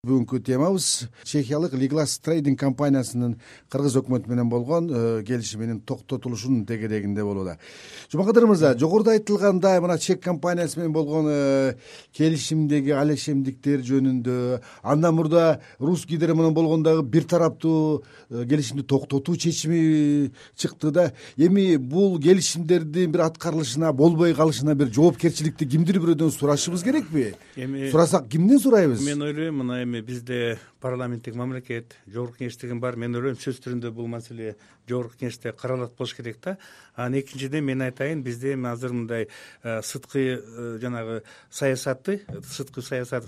Бүгүнкү темабыз чехиялык Liglas Trading компаниясынын кыргыз өкмөтү менен болгон келишиминин токтотулушунун тегерегинде болууда. Жумакадыр мырза, жогоруда айтылгандай мына чек компаниясы менен болгон келишимдеги алешемдиктер жөнүндө, андан мурда Русгидро менен болгон дагы бир тараптуу келишимди токтотуу чечими чыкты да. Эми бул келишимдердин бир аткарылышына, болбой калышына бир жоопкерчиликти кимдир бирөөдөн сурашыбыз керекпи? Сурасак кимден сурайбыз? Мен ойлойм, мына эми бизде парламенттик мамлекет, жогорку кеңеш деген бар. Мен ойлойм сөз түрүндө бул маселе жогорку кеңеште каралат болуш керек да. Анан экинчиден мен айтайын, бизде эми азыр мындай сырткы жанагы саясатты, сырткы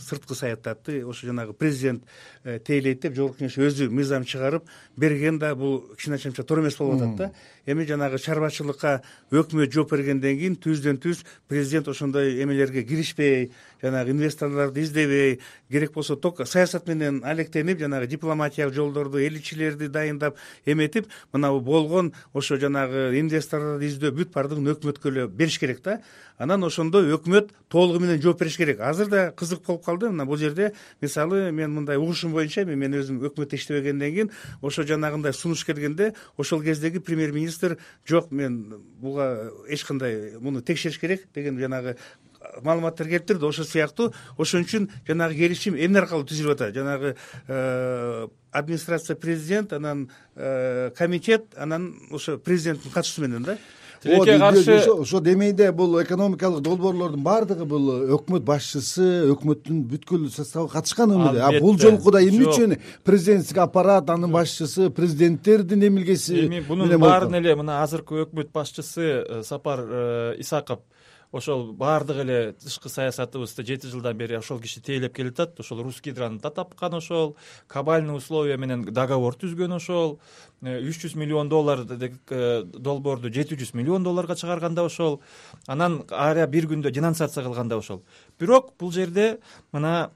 саясатты ошо жанагы президент тейлейт деп жогорку кеңеш өзү мыйзам чыгарып берген да, бул кичине туура эмес болуп атат да. Эми жанагы чарбачылыкка өкмөт жооп бергенден кийин түздөн-түз президент ошондой эмелерге киришпей, жанагы инвесторлорду издебей, керек болсо ток саясат менен алектенип, жанагы дипломатиялык жолдорду, элчилерди дайындап эметип, мына болгон ошо жанагы инвесторлорду издөө бүт бардыгын өкмөткө эле бериш керек да. Анан ошондо өкмөт толугу менен жооп бериш керек. Азыр да кызык болуп калды. Мына бул жерде мисалы мен мындай угушум боюнча, мен өзүм өкмөттө иштебегенден кийин ошо жанагындай сунуш келгенде ошол кездеги премьер-министр жок, мен буга эч кандай муну текшериш керек деген жанагы маалыматтар келип турду. Ошол сыяктуу ошон үчүн жанагы келишим эмне аркылуу түзүлүп атат? Жанагы администрация президент, анан комитет, анан ошо президенттин катышуусу менен да. Тилекке каршы ошо демейде бул экономикалык долбоорлордун баардыгы бул өкмөт башчысы, өкмөттүн бүткүл составы катышкан эмне? Бул жолку да эмне үчүн президенттик аппарат, анын башчысы, президенттердин эмилгеси? Эми бунун баарын эле мына азыркы өкмөт башчысы Сапар Исаков ошол баардык эле тышкы саясатыбызды 7 жылдан бери ошол киши тейлеп келатат. Ошол Русгидрону да тапкан, ошол кабальный условия менен договор түзгөн, ошол $300 миллион долбоорду $700 миллион чыгарганда ошол, анан ара бир күндө денонсация кылганда ошол. Бирок бул жерде мына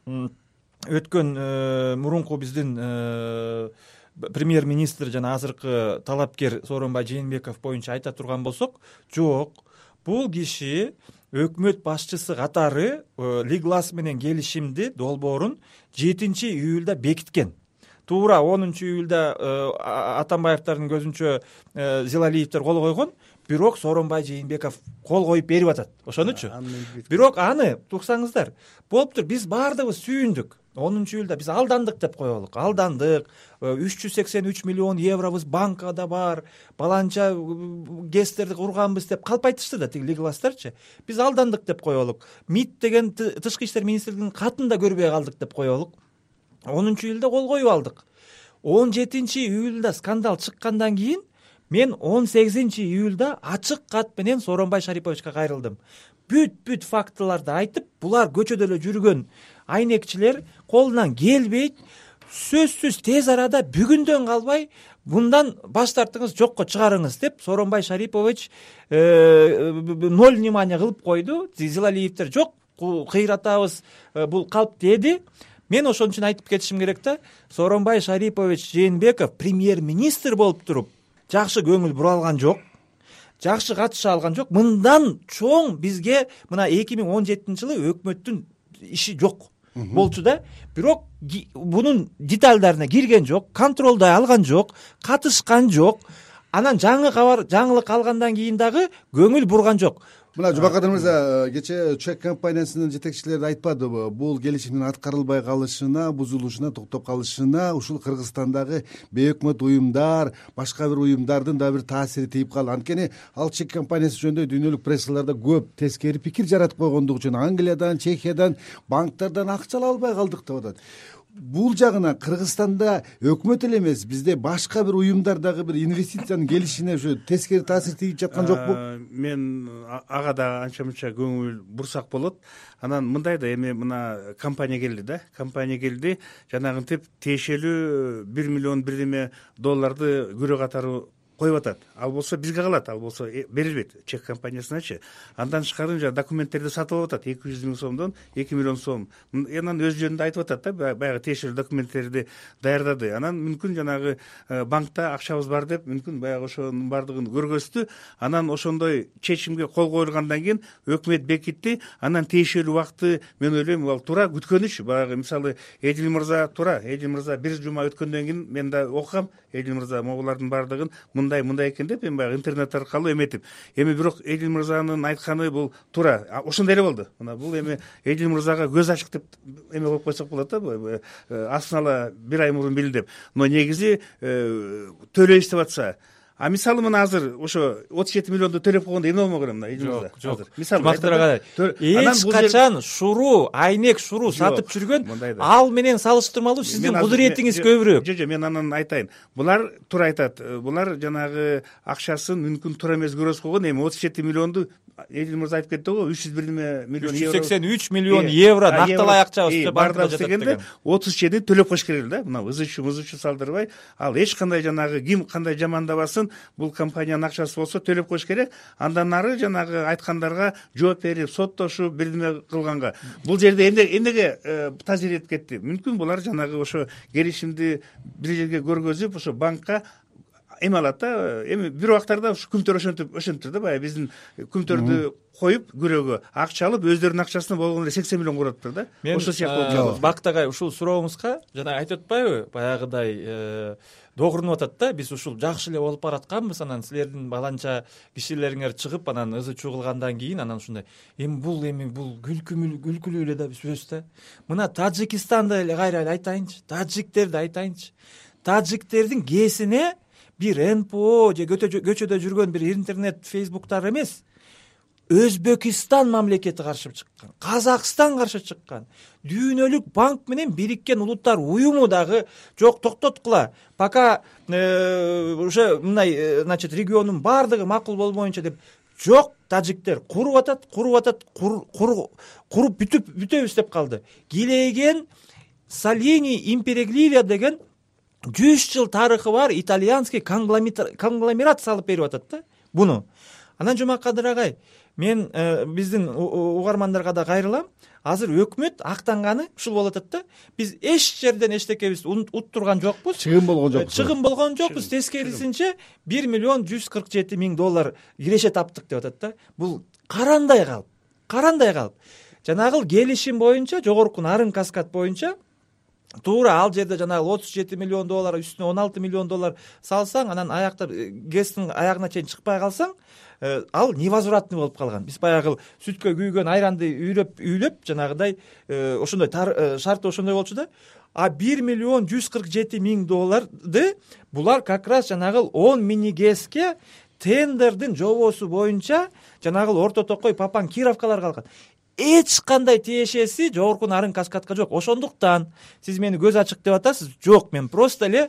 өткөн мурунку биздин премьер-министр жана азыркы талапкер Сооронбай Жээнбеков боюнча айта турган болсок, жок, бул киши өкмөт башчысы катары Liglas менен келишимди долбоорун 7-июлда бекиткен. Туура 10-июлда Атамбаевдардын көзүнчө Зилалиевдер кол койгон, бирок Сооронбай Жээнбеков кол коюп берип атат. Ошонучу. Бирок аны туксаңыздар, болуптур, биз баардыгыбыз сүйүндүк. 10-июлда биз алдандык деп коелук. Алдандык. 383 миллион евробуз банкада бар. Баланча гестерди курганбыз деп калп айтышты да тиги Liglas'тарчы. Биз алдандык деп коелук. МИД деген тышкы иштер министрлигинин катын да көрбөй калдык деп коелук. 10-июлда кол коюп алдык. 17-июлда скандал чыккандан кийин мен 18-июлда ачык кат менен Сооронбай Шариповичке кайрылдым. Бүт фактыларды айтып, булар көчөдө эле жүргөн айнекчилер колунан келбейт, сөзсүз тез арада бүгүндөн калбай мындан баш тартыңыз, жокко чыгарыңыз деп Сооронбай Шарипович ноль внимания кылып койду. Зилалиевдер жок, кыйратабыз, бул калп деди. Мен ошон үчүн айтып кетишим керек да, Сооронбай Шарипович Жээнбеков премьер-министр болуп туруп жакшы көңүл бура алган жок. Жакшы катыша алган жок. Мындан чоң бизге мына 2017-жылы өкмөттүн иши жок болчу да. Бирок бунун детальдарына кирген жок, контролдой алган жок, катышкан жок. Анан жаңылык алгандан кийин дагы көңүл бурган жок. Мына Жубакадыр мырза, кече чек компаниясынын жетекчилери айтпадыбы, бул келишимдин аткарылбай калышына, бузулушуна, токтоп калышына ушул Кыргызстандагы бейөкмөт уюмдар, башка бир уюмдардын да бир таасири тийип калды. Анткени ал чек компаниясы жөнүндө дүйнөлүк прессаларда көп тескери пикир жаратып койгондугу үчүн Англиядан, Чехиядан, банктардан акча ала албай калдык деп атат. Бул жагына Кыргызстанда өкмөт эле эмес, бизде башка бир уюмдар дагы бир инвестициянын келишине ушу тескери таасир тийип жаткан жокпу? Мен ага да анча-мынча көңүл бурсак болот. Анан мындай да, эми мына компания келди да. Компания келди, жанагынтип тиешелүү $1 миллион $1,5 күрө катары коюп атат, ал болсо бизге калат, ал болсо берилбейт чек компаниясыначы. Андан тышкары жанагы документтерди сатып алып атат 200 миң сомдон 2 миллион сом. Анан өз жөнүндө айтып атат да, баягы тиешелүү документтерди даярдады. Анан мүмкүн жанагы банкта акчабыз бар деп мүмкүн баягы ошонун баардыгын көргөздү. Анан ошондой чечимге кол коюлгандан кийин өкмөт бекитти. Анан тиешелүү убакытты мен ойлойм ал туура күткөнүчү. Баягы мисалы Эдил мырза туура, Эдил мырза бир жума өткөндөн кийин мен да окугам, Эдил мырза могулардын баардыгын мындай экен деп эми баягы интернет аркылуу эметип. Эми бирок Эдил мырзанын айтканы бул туура. Ошондой эле болду. Мына бул эми Эдил мырзага көз ачык деп эме коюп койсок болот да, астын ала бир ай мурун билдим. Но негизи төлөйбүз деп атса, мисалы мына азыр ошо 37 миллионду төлөп койгондо эмне болмок эле мына Эдил мырза? Жок. Мисалы эч качан шуруу, айнек шуруу сатып жүргөн ал менен салыштырмалуу сиздин кудуретиңиз көбүрөөк. Жок, мен анан айтайын. Булар туура айтат. Булар жанагы акчасын мүмкүн туура эмес көрөсүп койгон. Эми 37 миллионду Эдил мырза айтып кетти го, 301 миллион евро. 383 миллион евро накталай акчабыз деп банкта жатат дегенде 37 төлөп коюш керек эле да. Мына ызычу салдырбай, ал эч кандай жанагы ким кандай жамандабасын, бул компаниянын акчасы болсо төлөп коюш керек. Андан нары жанагы айткандарга жооп берип, соттошуп, бирдеме кылганга. Бул жерде эмнеге тазир этип кетти? Мүмкүн булар жанагы ошо келишимди бир жерге көргөзүп, ошо банкка эме алат да. Эми бир убактарда күмтөр ошентип да, баягы биздин күмтөрдү коюп күрөөгө акча алып, өздөрүнүн акчасына болгону эле 80 миллион куратыптыр да. Ошол сыяктуу Бактагай ушул сурообузга жана айтып атпайбы, баягыдай догурунуп атат да, биз ушул жакшы эле болуп баратканбыз, анан силердин баланча кишилериңер чыгып анан ызы чуу кылгандан кийин анан ушундай бул күлкүлүү эле да сөз да. Мына Тажикстанды эле кайра айтайынчы, таджиктерди айтайынчы. Таджиктердин кесине бир НПО же көчөдө жүргөн бир интернет фейсбуктар эмес, Өзбекистан мамлекети каршы чыккан, Казакстан каршы чыккан, дүйнөлүк банк менен Бириккен Улуттар уюму дагы жок, токтоткула, пока уже мындай, значит, региондун баардыгы макул болмоюнча деп жок, таджиктер куруп атат, куруп бүтөбүз деп калды. Килейген Салини Империглиля деген 100 жыл тарыхы бар итальянский конгломерат салып берип атат да буну. Анан Жумакадыр агай, мен биздин угармандарга да кайрылам. Азыр өкмөт актанганы ушул болуп атат да. Биз эч жерден эчтекебиз уттурган жокпуз. Чыгым болгон жокпуз. Тескерисинче 1 миллион 147 миң доллар киреше таптык деп атат да. Бул карандай калп. Жанагы келишим боюнча, жогорку нарын каскад боюнча туура ал жерде жанагы 37 миллион доллар үстүнө 16 миллион доллар салсаң, анан аякта ГЭСтин аягына чейин чыкпай калсаң, ал невозвратный болуп калган. Биз баягы сүткө күйгөн айранды үйлөп жанагыдай ошондой шарты ошондой болчу да. 1 миллион 147 миң долларды булар как раз жанагы 10 мини ГЭСке тендердин жобосу боюнча жанагы Орто Токой, Папан, Кировкаларга алган. Эч кандай тиешеси жогорку нарын каскадка жок. Ошондуктан сиз мени көз ачык деп атасыз. Жок, мен просто эле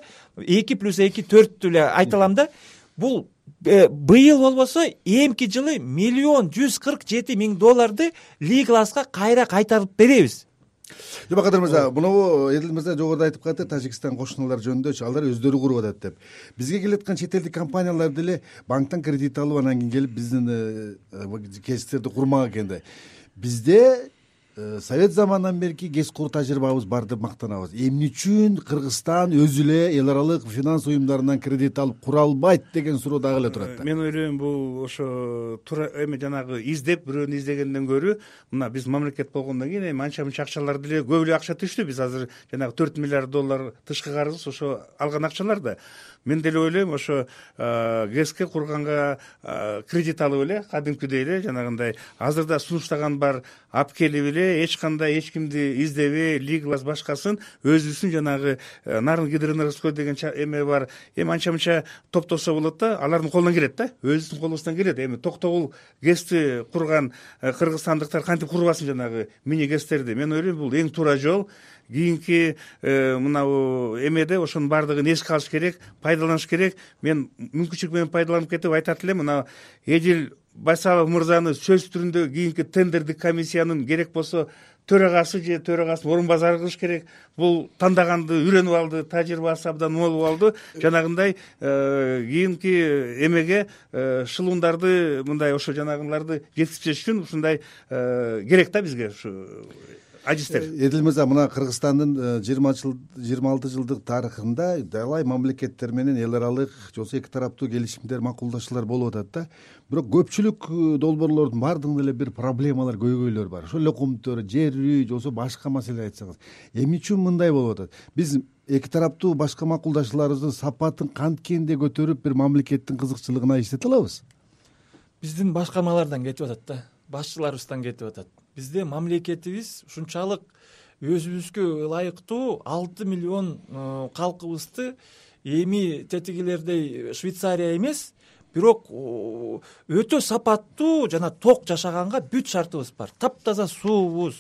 2+2 4 эле айталам да. Бул быйыл болбосо эмки жылы 1 147 миң долларды Лигласка кайтарып беребиз. Жумакадыр мырза, муну Эдил мырза жогоруда айтып калды, Тажикстан кошуналар жөнүндө алар өздөрү куруп атат деп. Бизге келаткан чет элдик компаниялар деле банктан кредит алып, анан кийин келип биздин кесиптерди курмак экен да. Бизде Совет заманынан берки ГЭС куруу тажрыйбабыз бар деп мактанабыз. Эмне үчүн Кыргызстан өзү эле эл аралык финанс уюмдарынан кредит алып кура албайт деген суроо дагы эле турат да. Мен ойлойм, бул ошо туура эми жанагы издеп бирөөнү издегенден көрү, мына биз мамлекет болгондон кийин эми анча-мынча акчалар деле көп эле акча түштү. Биз азыр жанагы 4 миллиард доллар тышкы карыз ошо алган акчалар да. Мен деле ойлойм, ошо ГЭСке курганга кредит алып эле кадимкидей эле жанагындай азырда сунуштаган бар алып келип эле эч кандай эч кимди издебей, Лиглас башкасын өзүбүздүн жанагы Нарын гидроэнергосбор деген эме бар. Эми анча-мынча топтосо болот да, алардын колунан келет да, өзүбүздүн колубуздан келет. Эми токтогул ГЭСти курган кыргызстандыктар кантип курбасын жанагы мини ГЭСтерди? Мен ойлойм, бул эң туура жол. кийинки мынабу эмеде ошонун баардыгын эске алыш керек, пайдаланыш керек. Мен мүмкүнчүлүк менен пайдаланып кетип айтат элем, мына Эдил Байсалов мырзаны сөз түрүндө кийинки тендердик комиссиянын керек болсо төрагасы же төрагасынын орун базары кылыш керек. Бул тандаганды үйрөнүп алды, тажрыйбасы абдан мол болду. Жанагындай кийинки эмеге шылуундарды мындай ошо жанагыларды жеткизиш үчүн ушундай керек да бизге ушу адистер. Эдил мырза, мына Кыргызстандын 26 жылдык тарыхында далай мамлекеттер менен эл аралык же болбосо эки тараптуу келишимдер, макулдашуулар болуп атат да. Бирок көпчүлүк долбоорлордун баардыгында эле бир проблемалар, көйгөйлөр бар. Ошол эле комтор, жер үй же болбосо башка маселе айтсаңыз. Эмне үчүн мындай болуп атат? Биз эки тараптуу башка макулдашууларыбыздын сапатын канткенде көтөрүп бир мамлекеттин кызыкчылыгына иштете алабыз? Биздин башкармалардан кетип атат да, башчыларыбыздан кетип атат. Бизде мамлекетибиз ушунчалык өзүбүзгө ылайыктуу 6 миллион калкыбызды эми тетигилердей Швейцария эмес, бирок өтө сапаттуу жана ток жашаганга бүт шартыбыз бар. Таптаза суубуз,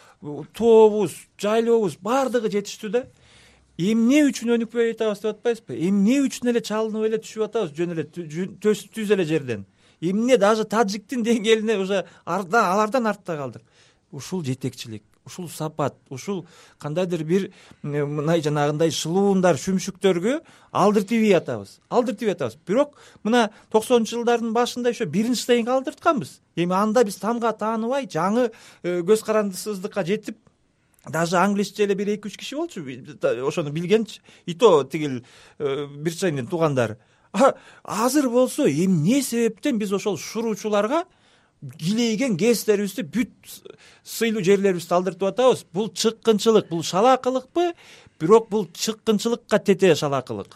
тообуз, жайлообуз баардыгы жетиштүү да. Эмне үчүн өнүкпөй атабыз деп атпайсызбы? Эмне үчүн эле чалынып эле түшүп атабыз жөн эле түз эле жерден? Эмне даже таджиктин деңгээлине уже алардан артта калдык? Ушул жетекчилик, ушул сапат, ушул кандайдыр бир мындай жанагындай шылуундар, шүмшүктөргө алдыртып атабыз. Бирок мына 90-чы жылдардын башында еще биринчи стейнге алдыртканбыз. Эми анда биз тамга тааныбай, жаңы көз карандысыздыкка жетип, даже англисче эле 1-2-3 киши болчу, ошону билген, и то тигил бир чайдын туугандары. Азыр болсо эмне себептен биз ошол шуруучуларга килейген гэстерибизди, бүт сыйлуу жерлерибизди алдыртып атабыз? Бул чыккынчылык, бул шалаакылыкпы? Бирок бул чыккынчылыкка тете шалаакылык.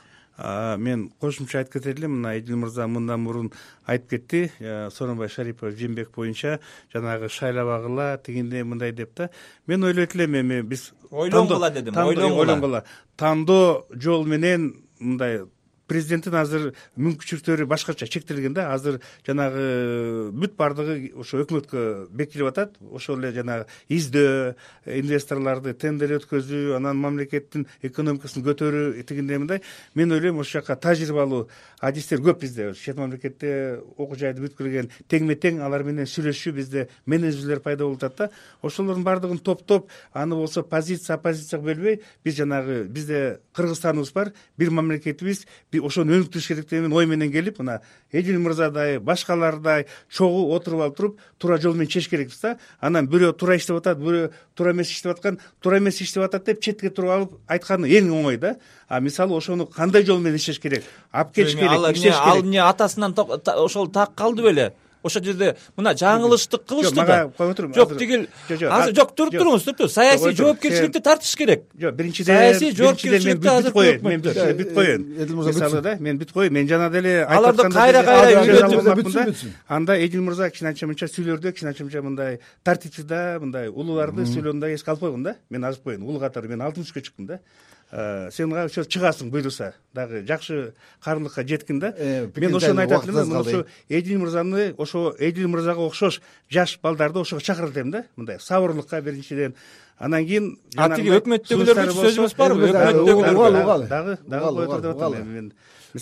Мен кошумча айтып кетет элем, мына Эдил мырза мындан мурун айтып кетти, Сооронбай Шарипов Жээнбек боюнча жанагы шайлабагыла тигиндей мындай деп да. Мен ойлойт элем, эми биз ойлонгула дедим, ойлонгула. Тандоо жол менен мындай президенттин азыр мүмкүнчүлүктөрү башкача чектелген да. Азыр жанагы бүт баардыгы ошо өкмөткө бекитилип атат. Ошол эле жанагы издөө, инвесторлорду тендер өткөзүү, анан мамлекеттин экономикасын көтөрүү тигиндей мындай. Мен ойлойм, ошол жака тажрыйбалуу адистер көп бизде. Чет мамлекетте окуу жайды бүткүлгөн теңме тең алар менен сүйлөшүү бизде менеджерлер пайда болуп атат да. Ошолордун баардыгын топтоп, аны болсо позиция оппозицияга бөлбөй, биз жанагы бизде Кыргызстаныбыз бар, бир мамлекетибиз, ошону өнүктүрүш керек деген ой менен келип, мына Эдил мырзадай, башкалардай чогуу отуруп алып туруп, туура жол менен чечиш керекпиз да. Анан бирөө туура иштеп атат, бирөө туура эмес иштеп аткан, туура эмес иштеп атат деп четке туруп алып айтканы эң оңой да. Мисалы ошону кандай жол менен иштеш керек, алып келиш керек, иштеш керек. Ал эмне атасынан ошол так калды беле? Ошол жерде мына жаңылыштык кылышты да. Жок, тигил азыр жок, туруп туруңуз. Саясий жоопкерчиликти тартыш керек. Жок, биринчиден саясий жоопкерчиликти азыр мен бүт коеюн. Мисалы да, мен бүт коеюн. Мен жана деле аларды кайра үйрөтүп, анда Эдил мырза кичине-анча сүйлөрдө кичине-анча мындай тартипчи да, мындай улууларды сүйлөөнүндө эске алып койгон да. Мен азып коеюн. Улуу катары мен 60-ка чыктым да. Сен ошо чыгасың буйруса, дагы жакшы карындыкка жеткин да. Мен ошону айтат элем, ошо Эдил мырзаны, ошо Эдил мырзага окшош жаш балдарды ошого чакырат элем да, мындай сабырлыкка биринчиден. Анан кийин тиги өкмөттөгүлөрдү сөзүбүз барбы? Өкмөттөгүлөр дагы койдур деп атам мен.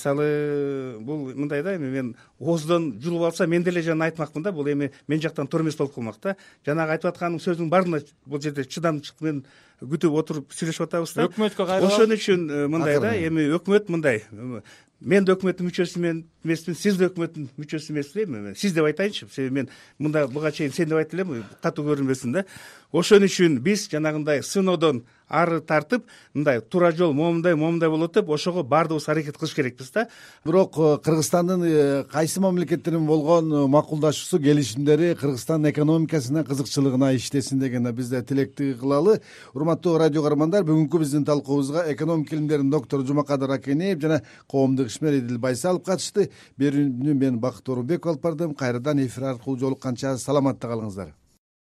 Мисалы бул мындай да, эми мен ооздон жулуп алса мен деле жана айтмакмын да, бул эми мен жактан туура эмес болуп калмак да. Жанагы айтып атканым сөздүн баарына бул жерде чыдамчылык менен күтүп отуруп сүйлөшүп атабыз да. Өкмөткө кайрылып, ошон үчүн мындай да, эми өкмөт мындай, мен да өкмөттүн мүчөсү эмесмин, сиз да өкмөттүн мүчөсү эмессизби? Сиз деп айтайынчы, себеби мен мында буга чейин сен деп айтып элем, катуу көрүнбөсүн да. Ошон үчүн биз жанагындай сыноодон ары тартып, мындай туура жол момундай болот деп, ошого баардыгыбыз аракет кылыш керекпиз да. Бирок Кыргызстандын кайсы мамлекеттердин болгон макулдашуусу, келишимдери Кыргызстандын экономикасына, кызыкчылыгына иштесин деген биз да тилекти кылалы. Урматтуу радио каармандар, бүгүнкү биздин талкуубузга экономика илимдеринин доктору Жумакадыр Акенеев жана коомдук ишмер Эдил Байсалов катышты. Берүүнү мен Бакыт Орунбеков алып бардым. Кайрадан эфир аркылуу жолукканча саламатта калыңыздар.